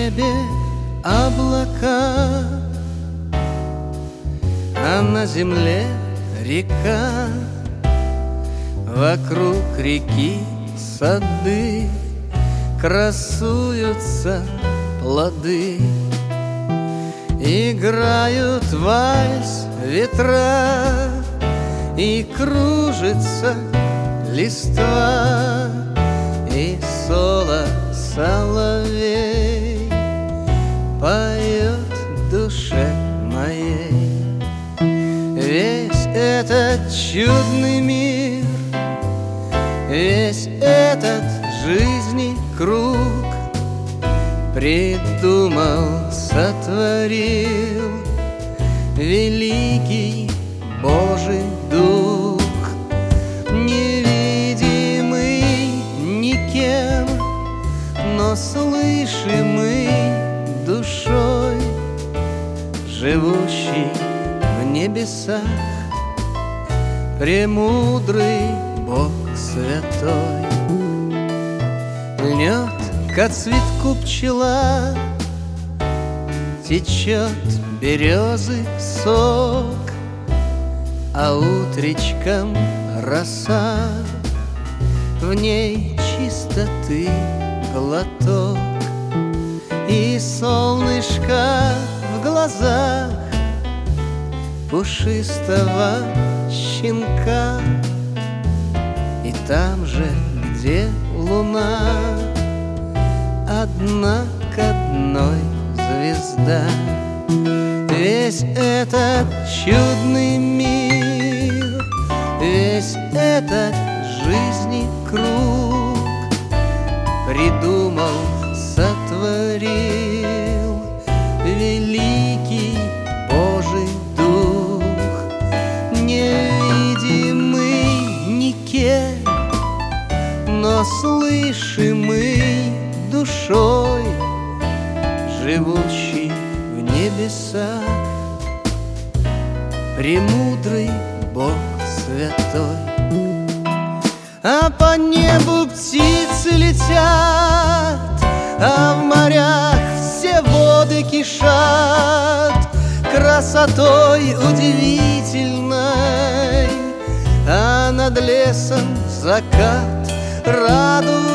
небе облака, а на земле река. Вокруг реки сады, красуются плоды. Играют вальс ветра, и кружится листва, и соловей поет в душе моей. Весь этот чудный мир, весь этот жизни круг придумал, сотворил великий Божий Дух, невидимый никем, но слышимый душой, живущий в небесах, премудрый Бог святой. Льнет к цветку пчела, течет березы сок, а утречком роса, в ней чистоты глоток, и солнышко в глазах пушистого щенка. И там же, где луна, одна к одной звезда. Весь этот чудный мир, весь этот жизни круг придумал, сотворил великий Божий Дух, невидимый никем, но слышимый душой, живущий в небесах, премудрый Бог святой. А по небу птицы летят, а в морях все воды кишат красотой удивительной, а над лесом закат радует